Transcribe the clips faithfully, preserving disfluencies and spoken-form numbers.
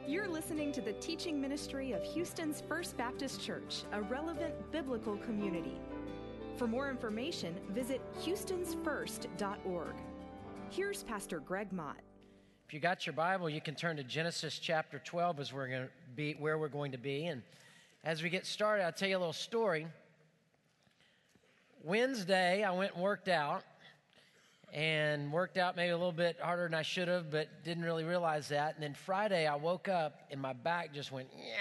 You're listening to the teaching ministry of Houston's First Baptist Church, a relevant biblical community. For more information, visit houstons first dot org. Here's Pastor Greg Mott. If you got your Bible, you can turn to Genesis chapter twelve as we're going to be where we're going to be. And as we get started, I'll tell you a little story. Wednesday, I went and worked out, and worked out maybe a little bit harder than I should have, but didn't really realize that. And then Friday, I woke up, and my back just went, yeah.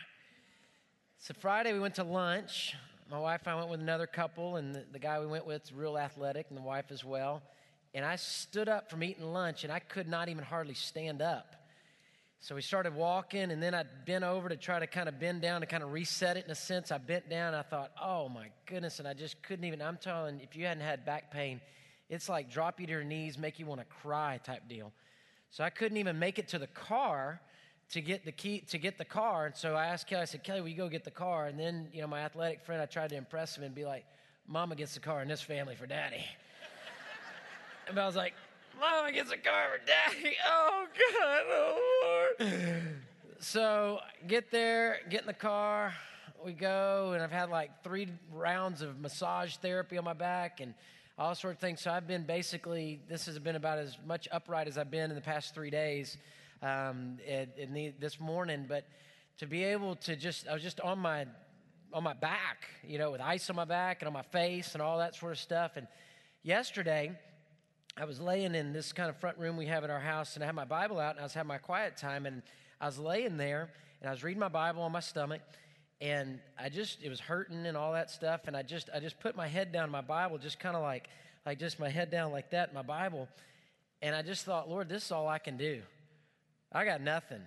So Friday, we went to lunch. My wife and I went with another couple, and the, the guy we went with is real athletic, and the wife as well. And I stood up from eating lunch, and I could not even hardly stand up. So we started walking, and then I bent over to try to kind of bend down to kind of reset it in a sense. I bent down, and I thought, oh, my goodness, and I just couldn't even. I'm telling you, if you hadn't had back pain, it's like drop you to your knees, make you want to cry type deal. So I couldn't even make it to the car to get the key to get the car. And so I asked Kelly, I said, Kelly, will you go get the car? And then, you know, my athletic friend, I tried to impress him and be like, Mama gets the car in this family for Daddy. And I was like, Mama gets a car for Daddy. Oh, God, oh, Lord. So get there, get in the car, we go, and I've had like three rounds of massage therapy on my back and all sorts of things. So I've been basically, this has been about as much upright as I've been in the past three days um, in, in the, this morning. But to be able to just, I was just on my on my back, you know, with ice on my back and on my face and all that sort of stuff. And yesterday, I was laying in this kind of front room we have at our house, and I had my Bible out, and I was having my quiet time, and I was laying there, and I was reading my Bible on my stomach. And I just, it was hurting and all that stuff. And I just, I just put my head down in my Bible, just kind of like, like just my head down like that in my Bible. And I just thought, Lord, this is all I can do. I got nothing.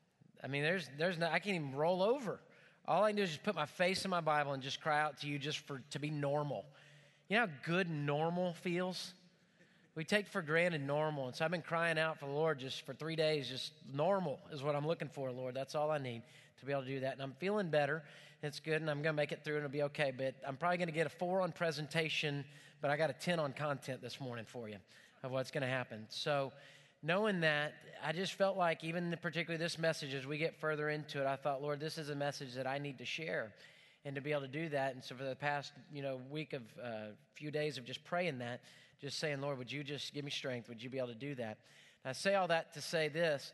I mean, there's, there's no, I can't even roll over. All I can do is just put my face in my Bible and just cry out to you just for, to be normal. You know how good normal feels? We take for granted normal. And so I've been crying out for the Lord just for three days. Just normal is what I'm looking for, Lord. That's all I need to be able to do that. And I'm feeling better. It's good, and I'm going to make it through, and it'll be okay. But I'm probably going to get a four on presentation, but I got a ten on content this morning for you of what's going to happen. So knowing that, I just felt like even particularly this message, as we get further into it, I thought, Lord, this is a message that I need to share and to be able to do that. And so for the past, you know, week of uh, few days of just praying that, just saying, Lord, would you just give me strength? Would you be able to do that? And I say all that to say this.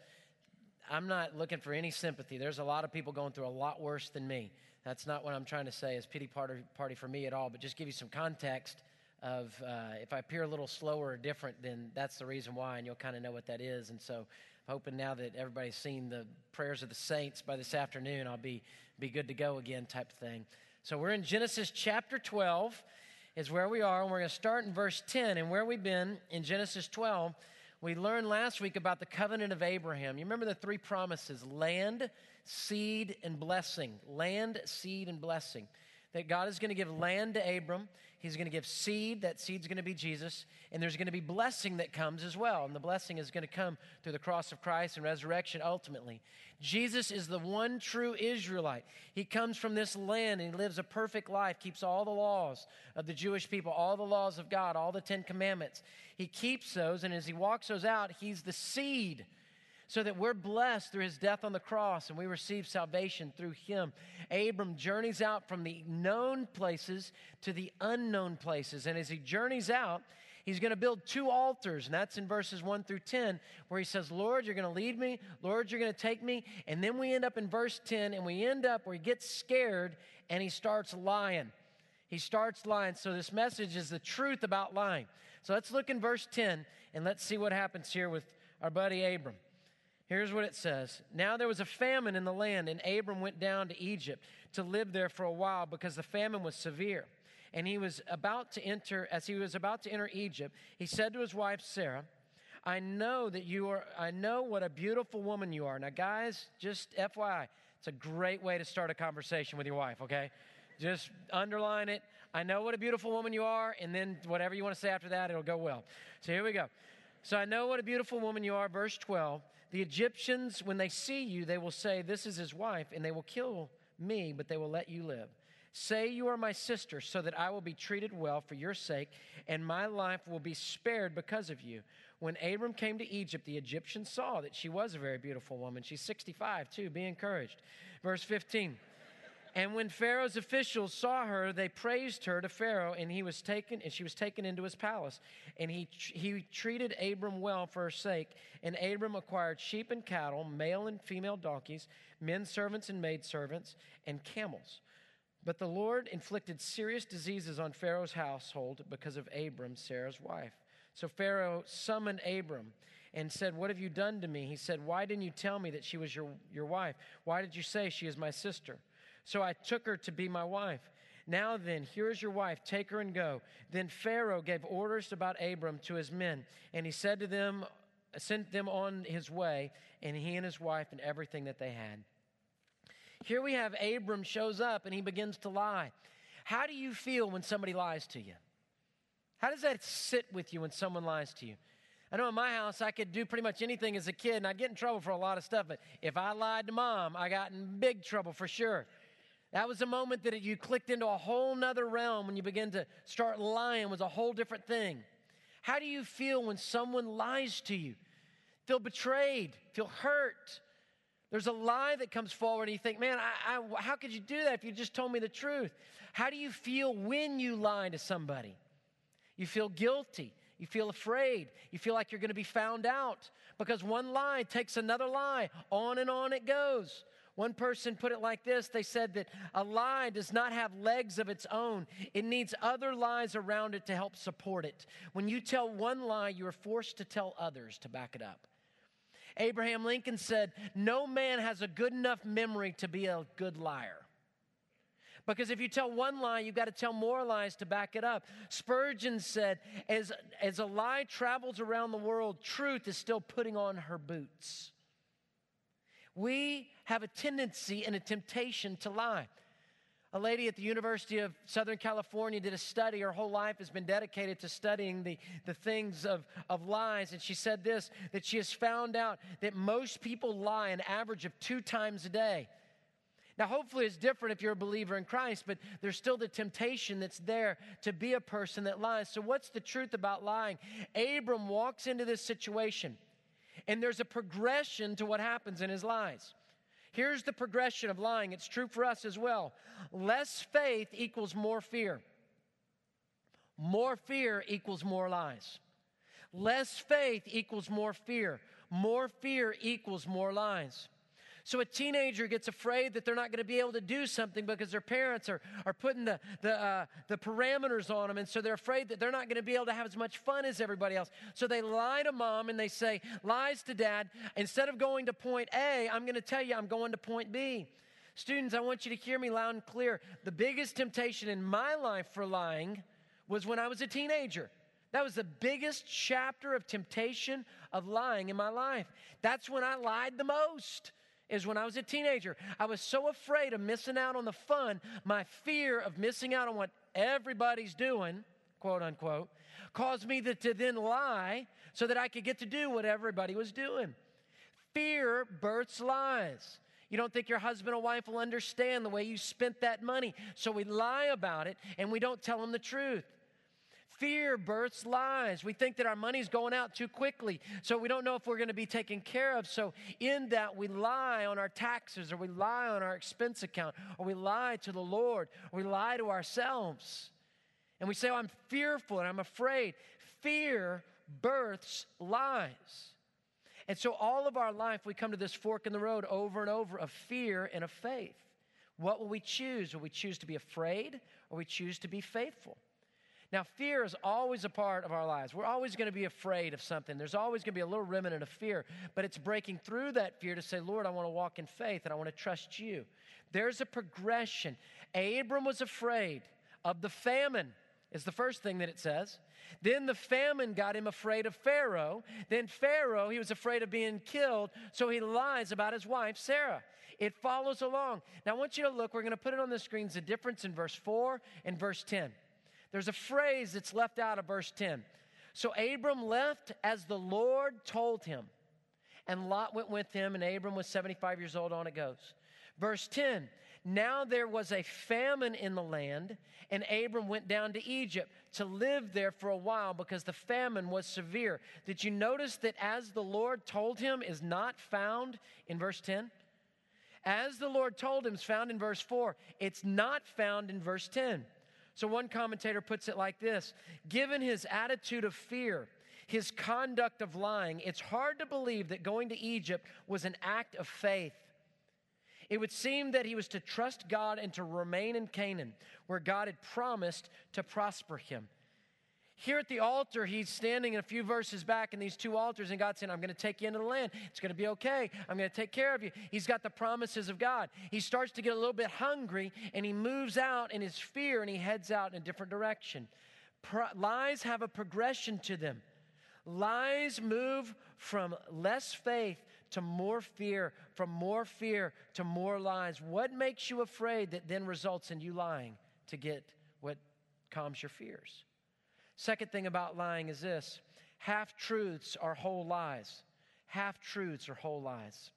I'm not looking for any sympathy. There's a lot of people going through a lot worse than me. That's not what I'm trying to say as pity party, party for me at all, but just give you some context of uh, if I appear a little slower or different, then that's the reason why, and you'll kind of know what that is. And so I'm hoping now that everybody's seen the prayers of the saints by this afternoon, I'll be, be good to go again type of thing. So we're in Genesis chapter twelve is where we are, and we're going to start in verse ten. And where we've been in Genesis twelve, we learned last week about the covenant of Abraham. You remember the three promises: land, seed, and blessing. Land, seed, and blessing. That God is going to give land to Abram. He's going to give seed. That seed's going to be Jesus. And there's going to be blessing that comes as well. And the blessing is going to come through the cross of Christ and resurrection ultimately. Jesus is the one true Israelite. He comes from this land and he lives a perfect life, keeps all the laws of the Jewish people, all the laws of God, all the Ten Commandments. He keeps those, and as he walks those out, he's the seed, so that we're blessed through his death on the cross and we receive salvation through him. Abram journeys out from the known places to the unknown places. And as he journeys out, he's going to build two altars. And that's in verses one through ten, where he says, Lord, you're going to lead me. Lord, you're going to take me. And then we end up in verse ten, and we end up where he gets scared and he starts lying. He starts lying. So this message is the truth about lying. So let's look in verse ten and let's see what happens here with our buddy Abram. Here's what it says. Now there was a famine in the land, and Abram went down to Egypt to live there for a while because the famine was severe. And he was about to enter, as he was about to enter Egypt, he said to his wife Sarah, I know that you are, I know what a beautiful woman you are. Now guys, just F Y I, it's a great way to start a conversation with your wife, okay? Just underline it. I know what a beautiful woman you are, and then whatever you want to say after that, it'll go well. So here we go. So I know what a beautiful woman you are, verse twelve. The Egyptians, when they see you, they will say, this is his wife, and they will kill me, but they will let you live. Say you are my sister, so that I will be treated well for your sake, and my life will be spared because of you. When Abram came to Egypt, the Egyptians saw that she was a very beautiful woman. She's sixty-five, too. Be encouraged. Verse fifteen. And when Pharaoh's officials saw her, they praised her to Pharaoh, and he was taken, and she was taken into his palace. And he he treated Abram well for her sake. And Abram acquired sheep and cattle, male and female donkeys, men servants and maid servants, and camels. But the Lord inflicted serious diseases on Pharaoh's household because of Abram, Sarah's wife. So Pharaoh summoned Abram and said, "What have you done to me?" He said, "Why didn't you tell me that she was your, your wife? Why did you say she is my sister? So I took her to be my wife. Now then, here is your wife. Take her and go." Then Pharaoh gave orders about Abram to his men, and he said to them, sent them on his way, and he and his wife and everything that they had. Here we have Abram shows up, and he begins to lie. How do you feel when somebody lies to you? How does that sit with you when someone lies to you? I know in my house, I could do pretty much anything as a kid, and I'd get in trouble for a lot of stuff. But if I lied to mom, I got in big trouble for sure. That was a moment that you clicked into a whole nother realm when you begin to start lying. Was a whole different thing. How do you feel when someone lies to you? Feel betrayed, feel hurt. There's a lie that comes forward and you think, man, I, I, how could you do that if you just told me the truth? How do you feel when you lie to somebody? You feel guilty. You feel afraid. You feel like you're going to be found out because one lie takes another lie. On and on it goes. One person put it like this. They said that a lie does not have legs of its own. It needs other lies around it to help support it. When you tell one lie, you are forced to tell others to back it up. Abraham Lincoln said, "No man has a good enough memory to be a good liar." Because if you tell one lie, you've got to tell more lies to back it up. Spurgeon said, as, as a lie travels around the world, truth is still putting on her boots. We have a tendency and a temptation to lie. A lady at the University of Southern California did a study. Her whole life has been dedicated to studying the, the things of, of lies. And she said this, that she has found out that most people lie an average of two times a day. Now, hopefully it's different if you're a believer in Christ, but there's still the temptation that's there to be a person that lies. So what's the truth about lying? Abram walks into this situation, and there's a progression to what happens in his lies. Here's the progression of lying. It's true for us as well. Less faith equals more fear. More fear equals more lies. Less faith equals more fear. More fear equals more lies. So a teenager gets afraid that they're not going to be able to do something because their parents are, are putting the, the, uh, the parameters on them. And so they're afraid that they're not going to be able to have as much fun as everybody else. So they lie to mom and they say, lies to dad. Instead of going to point A, I'm going to tell you I'm going to point B. Students, I want you to hear me loud and clear. The biggest temptation in my life for lying was when I was a teenager. That was the biggest chapter of temptation of lying in my life. That's when I lied the most. Is when I was a teenager. I was so afraid of missing out on the fun, my fear of missing out on what everybody's doing, quote unquote, caused me to, to then lie so that I could get to do what everybody was doing. Fear births lies. You don't think your husband or wife will understand the way you spent that money, so we lie about it and we don't tell them the truth. Fear births lies. We think that our money's going out too quickly, so we don't know if we're going to be taken care of. So in that, we lie on our taxes, or we lie on our expense account, or we lie to the Lord, or we lie to ourselves. And we say, oh, I'm fearful and I'm afraid. Fear births lies. And so all of our life, we come to this fork in the road over and over of fear and of faith. What will we choose? Will we choose to be afraid, or we choose to be faithful? Now, fear is always a part of our lives. We're always going to be afraid of something. There's always going to be a little remnant of fear, but it's breaking through that fear to say, Lord, I want to walk in faith and I want to trust you. There's a progression. Abram was afraid of the famine, is the first thing that it says. Then the famine got him afraid of Pharaoh. Then Pharaoh, he was afraid of being killed, so he lies about his wife, Sarah. It follows along. Now, I want you to look. We're going to put it on the screens, the difference in verse four and verse ten. There's a phrase that's left out of verse ten. So Abram left as the Lord told him, and Lot went with him, and Abram was seventy-five years old. On it goes. Verse ten, now there was a famine in the land, and Abram went down to Egypt to live there for a while because the famine was severe. Did you notice that as the Lord told him is not found in verse ten? As the Lord told him is found in verse four. It's not found in verse ten. So one commentator puts it like this: given his attitude of fear, his conduct of lying, it's hard to believe that going to Egypt was an act of faith. It would seem that he was to trust God and to remain in Canaan, where God had promised to prosper him. Here at the altar, he's standing a few verses back in these two altars, and God's saying, I'm going to take you into the land. It's going to be okay. I'm going to take care of you. He's got the promises of God. He starts to get a little bit hungry, and he moves out in his fear, and he heads out in a different direction. Pro- lies have a progression to them. Lies move from less faith to more fear, from more fear to more lies. What makes you afraid that then results in you lying to get what calms your fears? Second thing about lying is this: half-truths are whole lies. Half-truths are whole lies.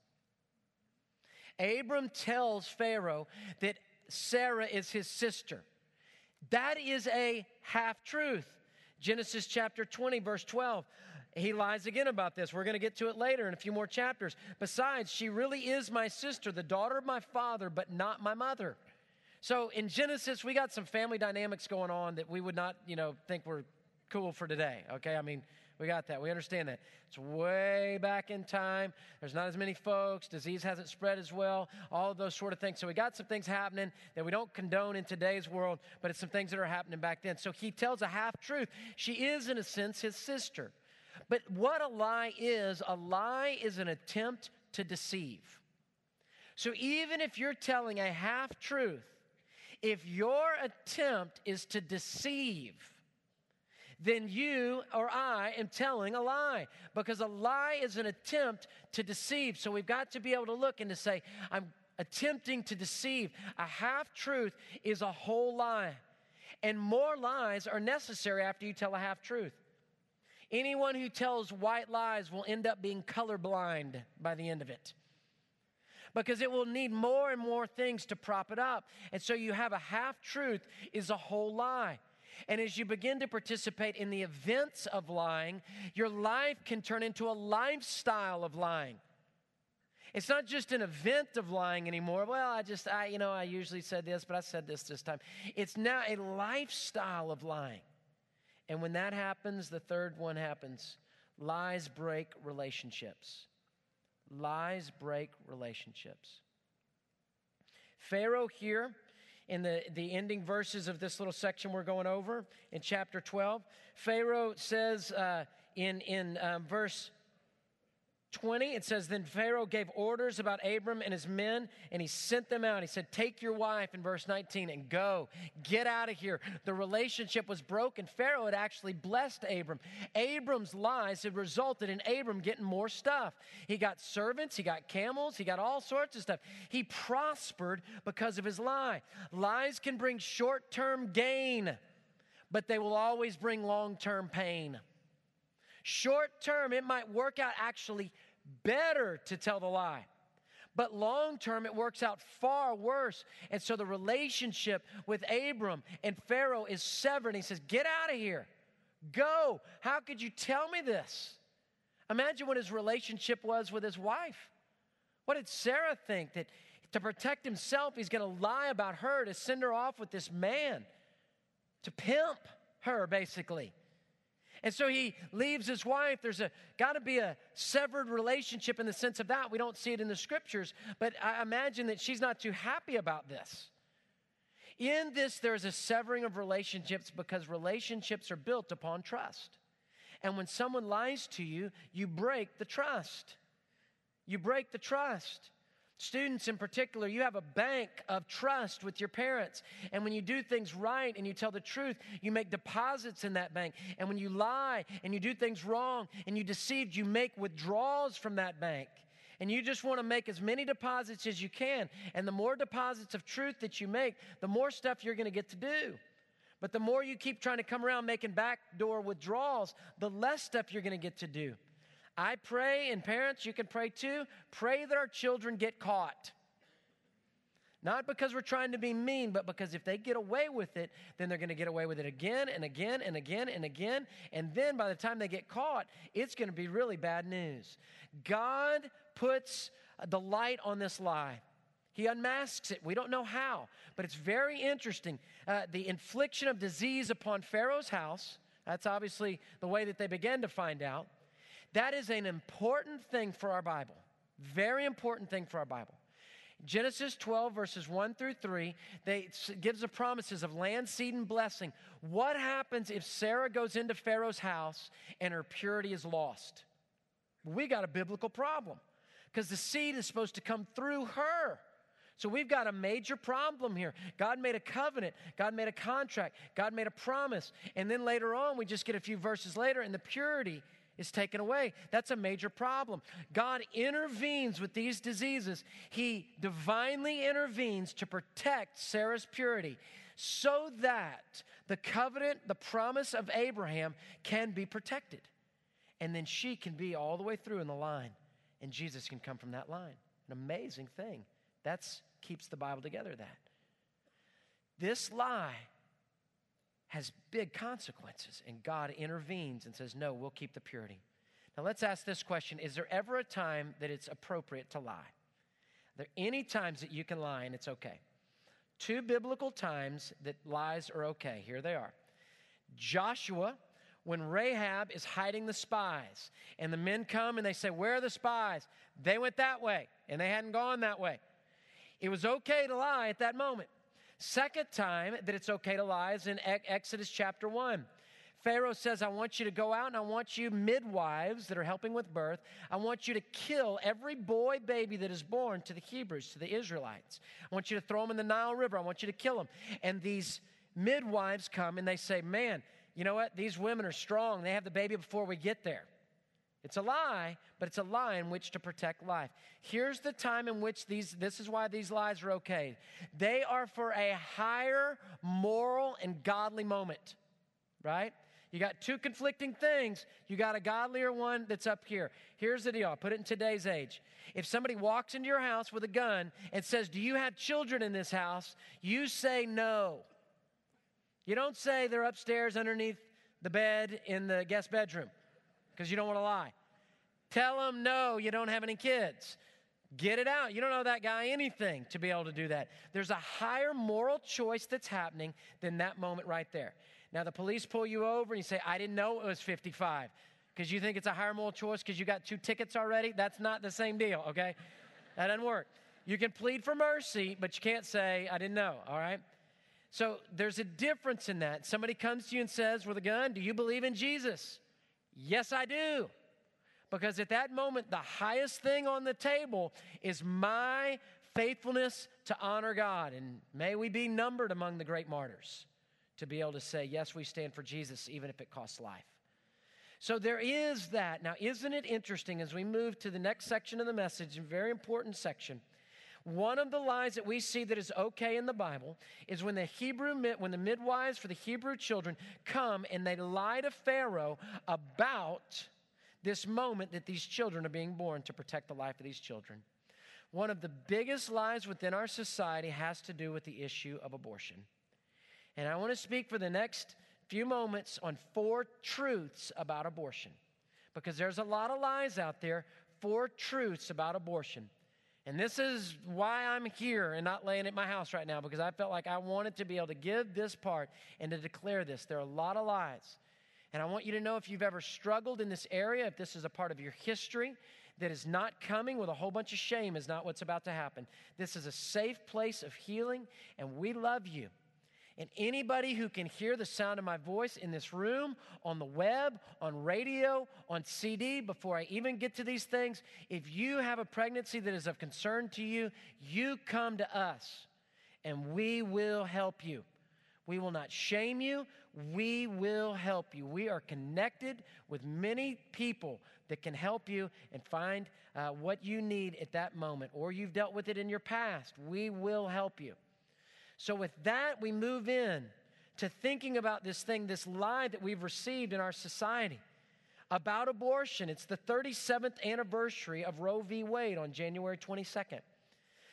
Abram tells Pharaoh that Sarah is his sister. That is a half-truth. Genesis chapter twenty, verse twelve. He lies again about this. We're going to get to it later in a few more chapters. Besides, she really is my sister, the daughter of my father, but not my mother. So in Genesis, we got some family dynamics going on that we would not, you know, think were cool for today. Okay, I mean, we got that. We understand that. It's way back in time. There's not as many folks. Disease hasn't spread as well. All of those sort of things. So we got some things happening that we don't condone in today's world, but it's some things that are happening back then. So he tells a half-truth. She is, in a sense, his sister. But what a lie is, a lie is an attempt to deceive. So even if you're telling a half-truth, if your attempt is to deceive, then you or I am telling a lie, because a lie is an attempt to deceive. So we've got to be able to look and to say, I'm attempting to deceive. A half-truth is a whole lie. And more lies are necessary after you tell a half-truth. Anyone who tells white lies will end up being colorblind by the end of it, because it will need more and more things to prop it up. And so you have a half-truth is a whole lie. And as you begin to participate in the events of lying, your life can turn into a lifestyle of lying. It's not just an event of lying anymore. Well, I just, I, you know, I usually said this, but I said this this time. It's now a lifestyle of lying. And when that happens, the third one happens. Lies break relationships. Lies break relationships. Pharaoh here, in the, the ending verses of this little section we're going over, in chapter twelve, Pharaoh says uh, in, in um, verse twenty, it says, then Pharaoh gave orders about Abram and his men, and he sent them out. He said, take your wife, in verse nineteen, and go. Get out of here. The relationship was broken. Pharaoh had actually blessed Abram. Abram's lies had resulted in Abram getting more stuff. He got servants, he got camels, he got all sorts of stuff. He prospered because of his lie. Lies can bring short-term gain, but they will always bring long-term pain. Short term, it might work out actually better to tell the lie. But long term, it works out far worse. And so the relationship with Abram and Pharaoh is severed. He says, get out of here. Go. How could you tell me this? Imagine what his relationship was with his wife. What did Sarah think? That to protect himself, he's going to lie about her, to send her off with this man, to pimp her, basically. And so he leaves his wife. There's a got to be a severed relationship in the sense of that. We don't see it in the scriptures, but I imagine that she's not too happy about this. In this, there's a severing of relationships because relationships are built upon trust. And when someone lies to you, you break the trust. You break the trust. Students in particular, you have a bank of trust with your parents. And when you do things right and you tell the truth, you make deposits in that bank. And when you lie and you do things wrong and you deceive, you make withdrawals from that bank. And you just want to make as many deposits as you can. And the more deposits of truth that you make, the more stuff you're going to get to do. But the more you keep trying to come around making backdoor withdrawals, the less stuff you're going to get to do. I pray, and parents, you can pray too, pray that our children get caught. Not because we're trying to be mean, but because if they get away with it, then they're going to get away with it again and again and again and again. And then by the time they get caught, it's going to be really bad news. God puts the light on this lie. He unmasks it. We don't know how, but it's very interesting. Uh, the infliction of disease upon Pharaoh's house, that's obviously the way that they began to find out. That is an important thing for our Bible. Very important thing for our Bible. Genesis twelve, verses one through three, they, it gives the promises of land, seed, and blessing. What happens if Sarah goes into Pharaoh's house and her purity is lost? We got a biblical problem because the seed is supposed to come through her. So we've got a major problem here. God made a covenant. God made a contract. God made a promise. And then later on, we just get a few verses later, and the purity is taken away. That's a major problem. God intervenes with these diseases. He divinely intervenes to protect Sarah's purity so that the covenant, the promise of Abraham can be protected. And then she can be all the way through in the line, and Jesus can come from that line. An amazing thing. That's keeps the Bible together, that. This lie has big consequences, and God intervenes and says, no, we'll keep the purity. Now let's ask this question. Is there ever a time that it's appropriate to lie? Are there any times that you can lie and it's okay? Two biblical times that lies are okay. Here they are. Joshua, when Rahab is hiding the spies, and the men come and they say, where are the spies? They went that way, and they hadn't gone that way. It was okay to lie at that moment. Second time that it's okay to lie is in Exodus chapter one. Pharaoh says, I want you to go out and I want you midwives that are helping with birth. I want you to kill every boy baby that is born to the Hebrews, to the Israelites. I want you to throw them in the Nile River. I want you to kill them. And these midwives come and they say, man, you know what? These women are strong. They have the baby before we get there. It's a lie, but it's a lie in which to protect life. Here's the time in which these, this is why these lies are okay. They are for a higher moral and godly moment, right? You got two conflicting things. You got a godlier one that's up here. Here's the deal. I'll put it in today's age. If somebody walks into your house with a gun and says, do you have children in this house? You say no. You don't say they're upstairs underneath the bed in the guest bedroom, because you don't want to lie. Tell them, no, you don't have any kids. Get it out. You don't owe that guy anything to be able to do that. There's a higher moral choice that's happening than that moment right there. Now, the police pull you over and you say, I didn't know it was fifty-five, because you think it's a higher moral choice because you got two tickets already. That's not the same deal, okay? That doesn't work. You can plead for mercy, but you can't say, I didn't know, all right? So there's a difference in that. Somebody comes to you and says with a gun, do you believe in Jesus? Yes, I do. Because at that moment, the highest thing on the table is my faithfulness to honor God. And may we be numbered among the great martyrs to be able to say, yes, we stand for Jesus, even if it costs life. So there is that. Now, isn't it interesting as we move to the next section of the message, a very important section, one of the lies that we see that is okay in the Bible is when the Hebrew, when the midwives for the Hebrew children come and they lie to Pharaoh about this moment that these children are being born to protect the life of these children. One of the biggest lies within our society has to do with the issue of abortion. And I want to speak for the next few moments on four truths about abortion, because there's a lot of lies out there, four truths about abortion. And this is why I'm here and not laying at my house right now, because I felt like I wanted to be able to give this part and to declare this. There are a lot of lies. And I want you to know, if you've ever struggled in this area, if this is a part of your history that is not coming with a whole bunch of shame, is not what's about to happen. This is a safe place of healing, and we love you. And anybody who can hear the sound of my voice in this room, on the web, on radio, on C D, before I even get to these things, if you have a pregnancy that is of concern to you, you come to us, and we will help you. We will not shame you. We will help you. We are connected with many people that can help you and find uh, what you need at that moment, or you've dealt with it in your past. We will help you. So with that, we move in to thinking about this thing, this lie that we've received in our society about abortion. It's the thirty-seventh anniversary of Roe v. Wade on January twenty-second.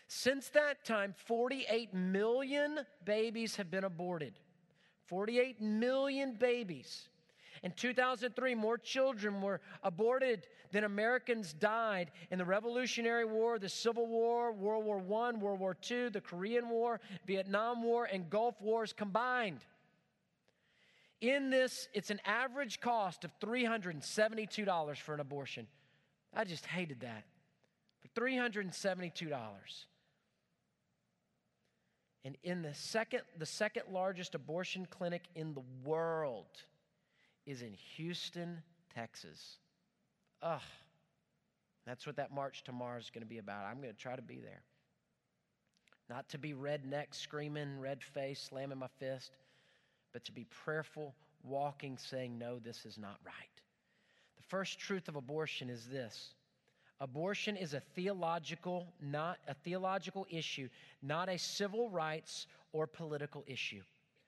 Since that time, forty-eight million babies have been aborted. forty-eight million babies. In two thousand three, more children were aborted than Americans died in the Revolutionary War, the Civil War, World War One, World War Two, the Korean War, Vietnam War, and Gulf Wars combined. In this, it's an average cost of three hundred seventy-two dollars for an abortion. I just hated that. For three hundred seventy-two dollars. And in the second, the second largest abortion clinic in the world is in Houston, Texas. Ugh. That's what that march tomorrow is going to be about. I'm going to try to be there. Not to be redneck, screaming, red face, slamming my fist, but to be prayerful, walking, saying, no, this is not right. The first truth of abortion is this. Abortion is a theological, not a theological issue, not a civil rights or political issue.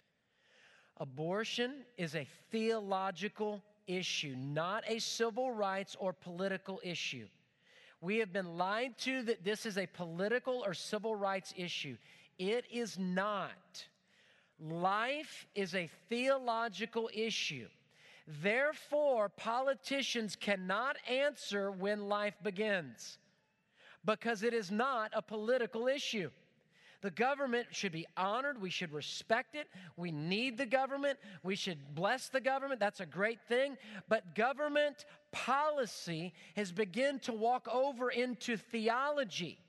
Abortion is a theological issue, not a civil rights or political issue. We have been lied to that this is a political or civil rights issue. It is not. Life is a theological issue. Therefore, politicians cannot answer when life begins because it is not a political issue. The government should be honored. We should respect it. We need the government. We should bless the government. That's a great thing. But government policy has begun to walk over into theology.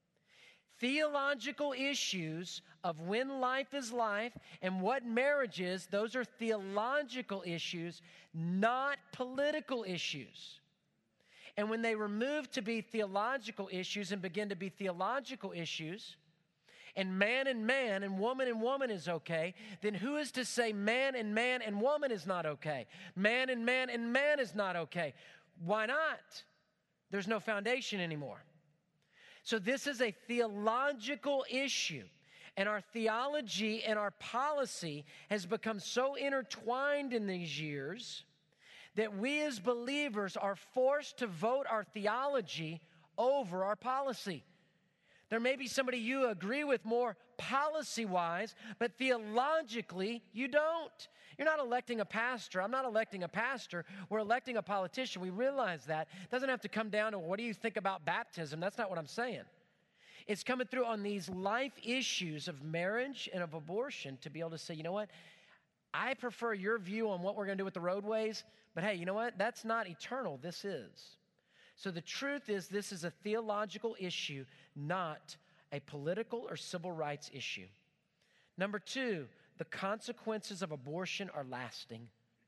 Theological issues of when life is life and what marriage is, those are theological issues, not political issues. And when they remove to be theological issues and begin to be theological issues, and man and man and woman and woman is okay, then who is to say man and man and woman is not okay? Man and man and man is not okay. Why not? There's no foundation anymore. So this is a theological issue. And our theology and our policy has become so intertwined in these years that we as believers are forced to vote our theology over our policy. There may be somebody you agree with more policy-wise, but theologically, you don't. You're not electing a pastor. I'm not electing a pastor. We're electing a politician. We realize that. It doesn't have to come down to what do you think about baptism. That's not what I'm saying. It's coming through on these life issues of marriage and of abortion to be able to say, you know what? I prefer your view on what we're going to do with the roadways, but hey, you know what? That's not eternal. This is. So the truth is this is a theological issue, not a political or civil rights issue. Number two, the consequences of abortion are lasting.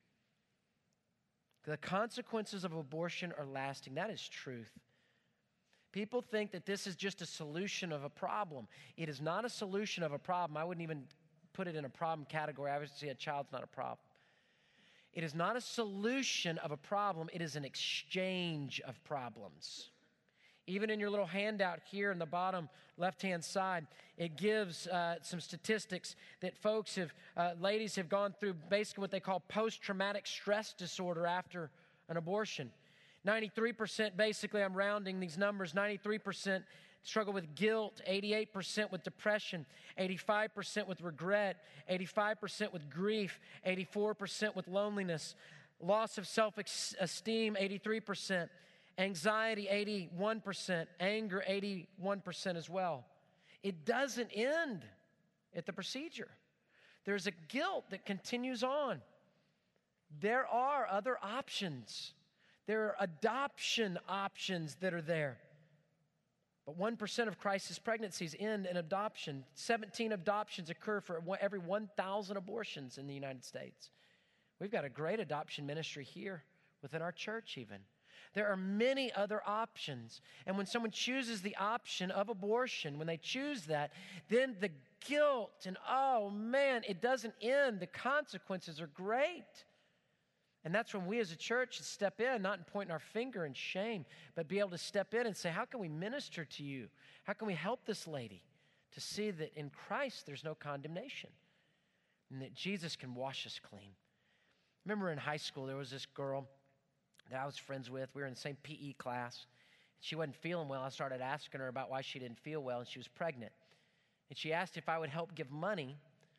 The consequences of abortion are lasting. That is truth. People think that this is just a solution of a problem. It is not a solution of a problem. I wouldn't even put it in a problem category. I would say a child's not a problem. It is not a solution of a problem. It is an exchange of problems. Even in your little handout here in the bottom left-hand side, it gives uh, some statistics that folks have, uh, ladies have gone through basically what they call post-traumatic stress disorder after an abortion. ninety-three percent, basically, I'm rounding these numbers, ninety-three percent struggle with guilt, eighty-eight percent with depression, eighty-five percent with regret, eighty-five percent with grief, eighty-four percent with loneliness, loss of self-esteem, eighty-three percent, anxiety, eighty-one percent, anger, eighty-one percent as well. It doesn't end at the procedure. There's a guilt that continues on. There are other options. There are adoption options that are there. But one percent of crisis pregnancies end in adoption. seventeen adoptions occur for every one thousand abortions in the United States. We've got a great adoption ministry here within our church even. There are many other options. And when someone chooses the option of abortion, when they choose that, then the guilt and, oh man, it doesn't end. The consequences are great. And that's when we as a church should step in, not in pointing our finger in shame, but be able to step in and say, how can we minister to you? How can we help this lady to see that in Christ there's no condemnation and that Jesus can wash us clean? Remember in high school, there was this girl that I was friends with. We were in the same P E class. she wasn't feeling well. I started asking her about why she didn't feel well, and she was pregnant. And she asked if I would help give money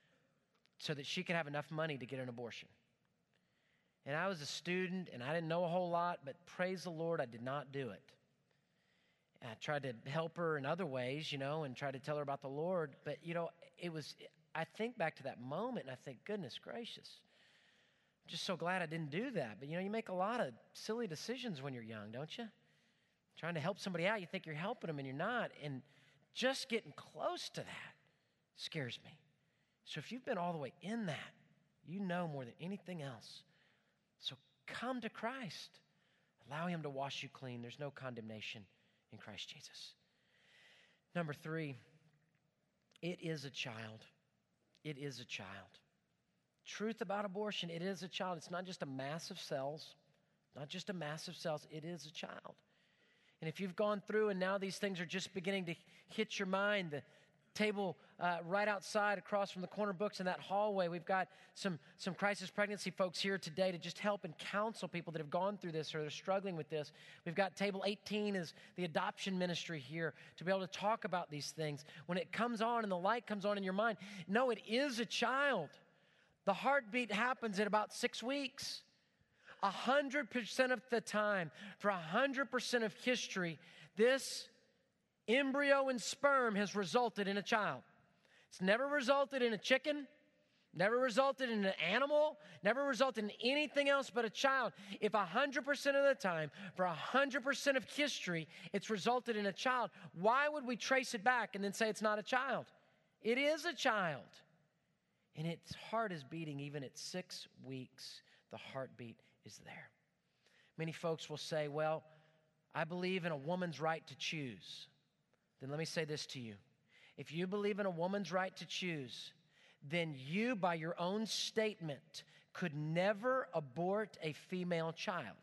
so that she could have enough money to get an abortion. And I was a student, and I didn't know a whole lot, but praise the Lord, I did not do it. And I tried to help her in other ways, you know, and tried to tell her about the Lord. But, you know, it was, I think back to that moment, and I think, goodness gracious, I'm just so glad I didn't do that. But, you know, you make a lot of silly decisions when you're young, don't you? Trying to help somebody out, you think you're helping them, and you're not. And just getting close to that scares me. So if you've been all the way in that, you know more than anything else. So come to Christ. Allow him to wash you clean. There's no condemnation in Christ Jesus. Number three, it is a child. It is a child. Truth about abortion, it is a child. It's not just a mass of cells, not just a mass of cells. It is a child. And if you've gone through and now these things are just beginning to hit your mind, the table uh, right outside across from the corner books in that hallway, we've got some, some crisis pregnancy folks here today to just help and counsel people that have gone through this or are struggling with this. We've got table eighteen is the adoption ministry here to be able to talk about these things. When it comes on and the light comes on in your mind, no, it is a child. The heartbeat happens at about six weeks. A hundred percent of the time, for a hundred percent of history, this embryo and sperm has resulted in a child. It's never resulted in a chicken, never resulted in an animal, never resulted in anything else but a child. If a hundred percent of the time, for a hundred percent of history, it's resulted in a child, why would we trace it back and then say it's not a child? It is a child. And its heart is beating even at six weeks. The heartbeat is there. Many folks will say, well, I believe in a woman's right to choose. Then let me say this to you. If you believe in a woman's right to choose, then you, by your own statement, could never abort a female child.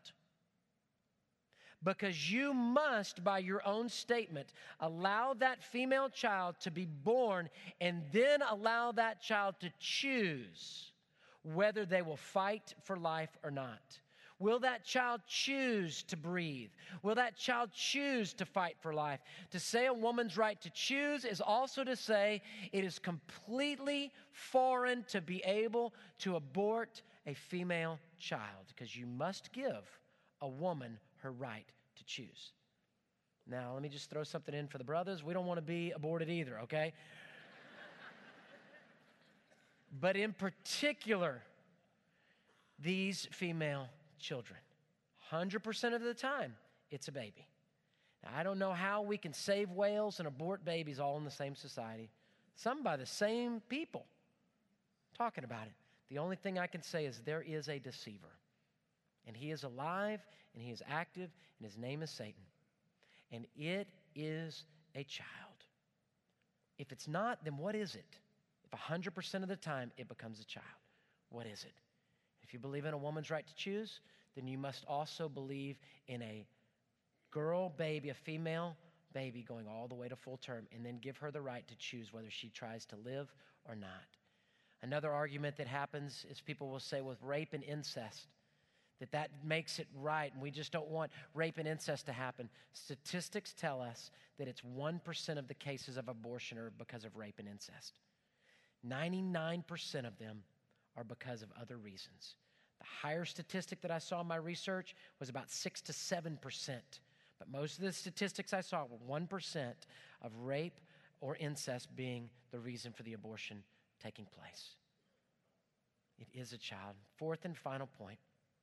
Because you must, by your own statement, allow that female child to be born and then allow that child to choose whether they will fight for life or not. Will that child choose to breathe? Will that child choose to fight for life? To say a woman's right to choose is also to say it is completely foreign to be able to abort a female child, because you must give a woman her right to choose. Now, let me just throw something in for the brothers. We don't want to be aborted either, okay? But in particular, these female children, one hundred percent of the time, it's a baby. Now, I don't know how we can save whales and abort babies all in the same society. Some by the same people talking about it. The only thing I can say is there is a deceiver. And he is alive, and he is active, and his name is Satan. And it is a child. If it's not, then what is it? If one hundred percent of the time it becomes a child, what is it? If you believe in a woman's right to choose, then you must also believe in a girl baby, a female baby going all the way to full term, and then give her the right to choose whether she tries to live or not. Another argument that happens is people will say with rape and incest, that that makes it right, and we just don't want rape and incest to happen. Statistics tell us that it's one percent of the cases of abortion are because of rape and incest. ninety-nine percent of them are because of other reasons. The higher statistic that I saw in my research was about six to seven percent. But most of the statistics I saw were one percent of rape or incest being the reason for the abortion taking place. It is a child. Fourth and final point.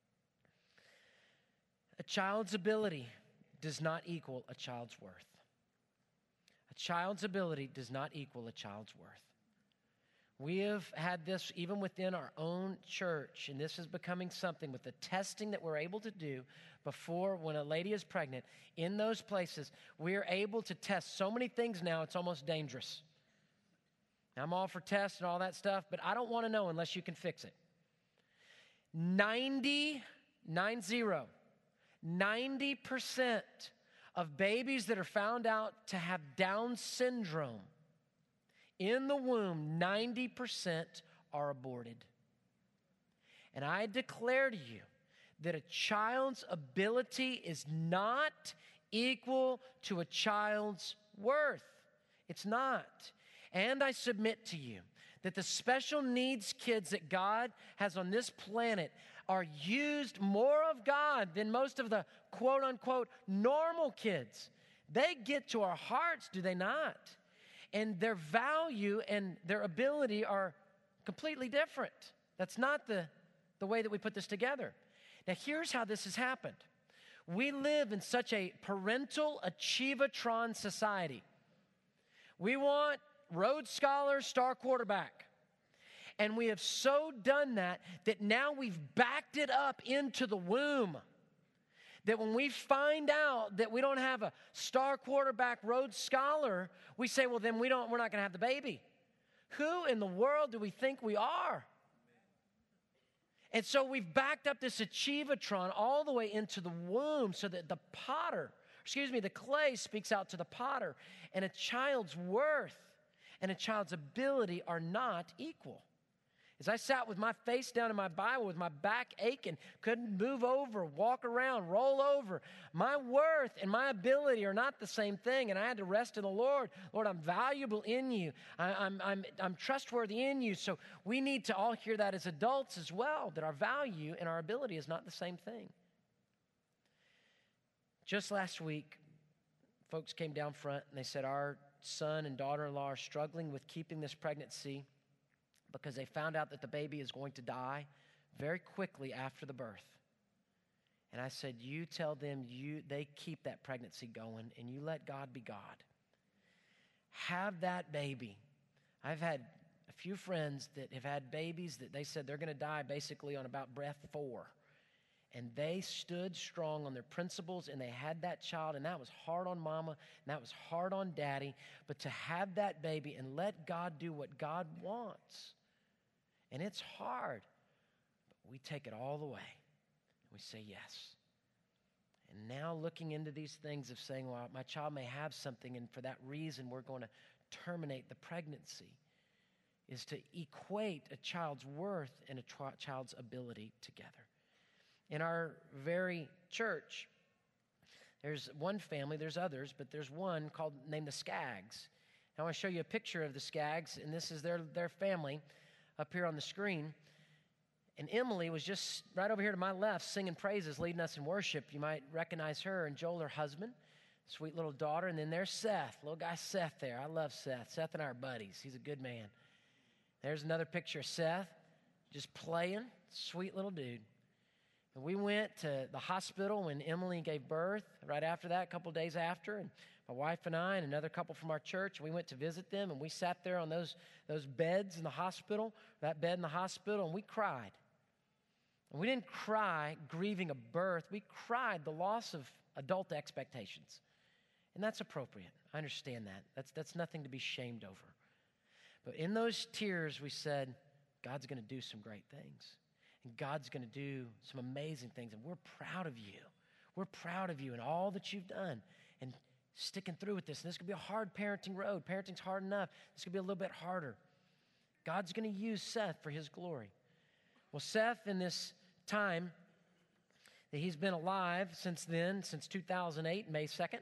A child's ability does not equal a child's worth. A child's ability does not equal a child's worth. We have had this even within our own church, and this is becoming something with the testing that we're able to do before when a lady is pregnant. In those places, we are able to test so many things now, it's almost dangerous. I'm all for tests and all that stuff, but I don't want to know unless you can fix it. ninety, nine zero, ninety percent of babies that are found out to have Down syndrome in the womb, ninety percent are aborted. And I declare to you that a child's ability is not equal to a child's worth. It's not. And I submit to you that the special needs kids that God has on this planet are used more of God than most of the quote unquote normal kids. They get to our hearts, do they not? And their value and their ability are completely different. That's not the, the way that we put this together. Now, here's how this has happened. We live in such a parental achievatron society. We want Rhodes Scholar, star quarterback. And we have so done that that now we've backed it up into the womb. That when we find out that we don't have a star quarterback Rhodes Scholar, we say, well, then we don't, we're not going to have the baby. Who in the world do we think we are? And so we've backed up this achievatron all the way into the womb so that the potter, excuse me, the clay speaks out to the potter, and a child's worth and a child's ability are not equal. As I sat with my face down in my Bible, with my back aching, couldn't move over, walk around, roll over, my worth and my ability are not the same thing, and I had to rest in the Lord. Lord, I'm valuable in you. I, I'm, I'm, I'm trustworthy in you. So we need to all hear that as adults as well, that our value and our ability is not the same thing. Just last week, folks came down front and they said, our son and daughter-in-law are struggling with keeping this pregnancy because they found out that the baby is going to die very quickly after the birth. And I said, you tell them you they keep that pregnancy going and you let God be God. Have that baby. I've had a few friends that have had babies that they said they're going to die basically on about breath four. And they stood strong on their principles, and they had that child, and that was hard on mama, and that was hard on daddy. But to have that baby and let God do what God wants, and it's hard, but we take it all the way, and we say yes. And now looking into these things of saying, well, my child may have something, and for that reason we're going to terminate the pregnancy, is to equate a child's worth and a tra- child's ability together. In our very church, there's one family, there's others, but there's one called named the Skaggs. I want to show you a picture of the Skaggs, and this is their, their family up here on the screen. And Emily was just right over here to my left singing praises, leading us in worship. You might recognize her, and Joel, her husband, sweet little daughter. And then there's Seth, little guy Seth there. I love Seth. Seth and I are buddies. He's a good man. There's another picture of Seth just playing, sweet little dude. And we went to the hospital when Emily gave birth, right after that, a couple days after, and my wife and I and another couple from our church, we went to visit them, and we sat there on those, those beds in the hospital, that bed in the hospital, and we cried. And we didn't cry grieving a birth. We cried the loss of adult expectations. And that's appropriate. I understand that. That's, that's nothing to be shamed over. But in those tears, we said, God's going to do some great things. And God's going to do some amazing things. And we're proud of you. We're proud of you and all that you've done and sticking through with this. And this could be a hard parenting road. Parenting's hard enough. This could be a little bit harder. God's going to use Seth for his glory. Well, Seth, in this time that he's been alive since then, since two thousand eight, May second,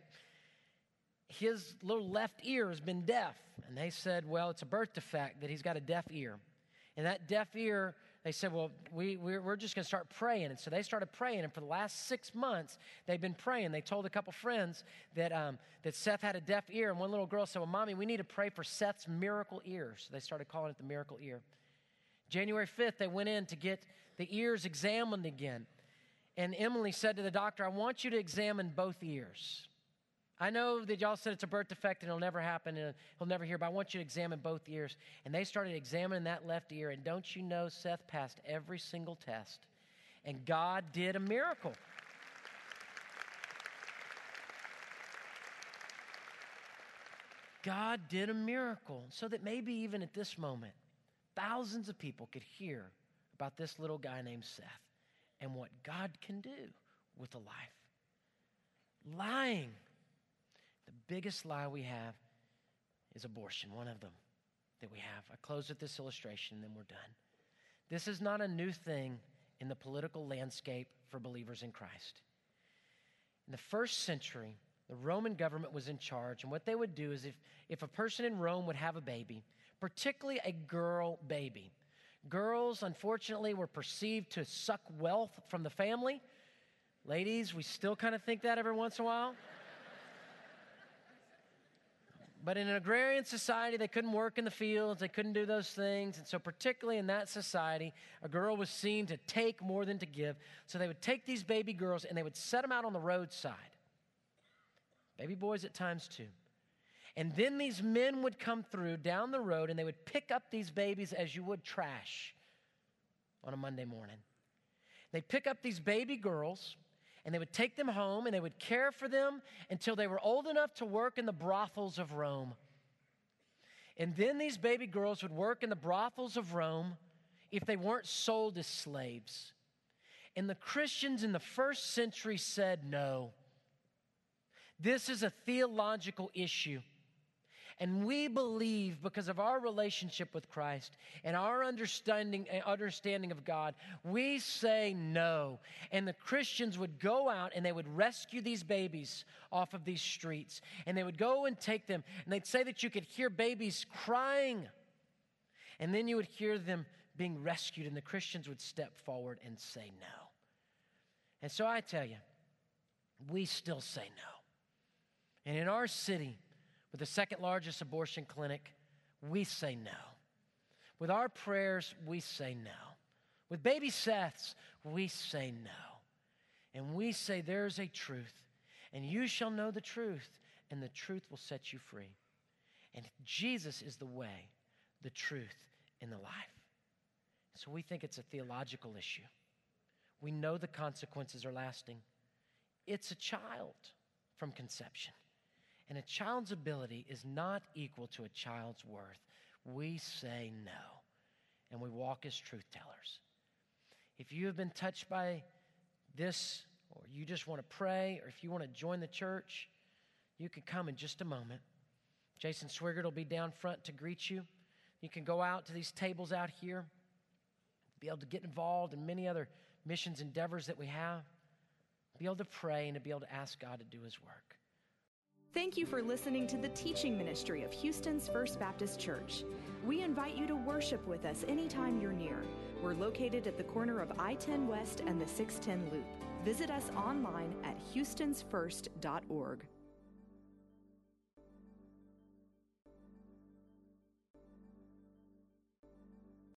his little left ear has been deaf. And they said, well, it's a birth defect that he's got a deaf ear. And that deaf ear, they said, well, we, we're, we're just going to start praying. And so they started praying. And for the last six months, they've been praying. They told a couple friends that, um, that Seth had a deaf ear. And one little girl said, well, Mommy, we need to pray for Seth's miracle ear. So they started calling it the miracle ear. January fifth, they went in to get the ears examined again. And Emily said to the doctor, I want you to examine both ears. I know that y'all said it's a birth defect and it'll never happen and he'll never hear, but I want you to examine both ears. And they started examining that left ear, and don't you know, Seth passed every single test. And God did a miracle. God did a miracle so that maybe even at this moment, thousands of people could hear about this little guy named Seth and what God can do with a life. Lying. The biggest lie we have is abortion, one of them that we have. I close with this illustration and then we're done. This is not a new thing in the political landscape for believers in Christ. In the first century, The Roman government was in charge, and what they would do is if, if a person in Rome would have a baby, particularly a girl baby, girls, unfortunately, were perceived to suck wealth from the family. Ladies, we still kind of think that every once in a while. But in an agrarian society, they couldn't work in the fields, they couldn't do those things. And so particularly in that society, a girl was seen to take more than to give. So they would take these baby girls and they would set them out on the roadside. Baby boys at times too. And then these men would come through down the road and they would pick up these babies as you would trash on a Monday morning. They'd pick up these baby girls and they would take them home and they would care for them until they were old enough to work in the brothels of Rome. And then these baby girls would work in the brothels of Rome if they weren't sold as slaves. And the Christians in the first century said no. This is a theological issue. And we believe, because of our relationship with Christ and our understanding, understanding of God, we say no. And the Christians would go out and they would rescue these babies off of these streets. And they would go and take them. And they'd say that you could hear babies crying. And then you would hear them being rescued. And the Christians would step forward and say no. And so I tell you, we still say no. And in our city, with the second largest abortion clinic, we say no. With our prayers, we say no. With baby Seths, we say no. And we say there's a truth, and you shall know the truth, and the truth will set you free. And Jesus is the way, the truth, and the life. So we think it's a theological issue. We know the consequences are lasting. It's a child from conception. And a child's ability is not equal to a child's worth. We say no, and we walk as truth tellers. If you have been touched by this, or you just want to pray, or if you want to join the church, you can come in just a moment. Jason Swigert will be down front to greet you. You can go out to these tables out here, be able to get involved in many other missions endeavors that we have, be able to pray and to be able to ask God to do His work. Thank you for listening to the teaching ministry of Houston's First Baptist Church. We invite you to worship with us anytime you're near. We're located at the corner of I ten West and the six ten Loop. Visit us online at houstons first dot org.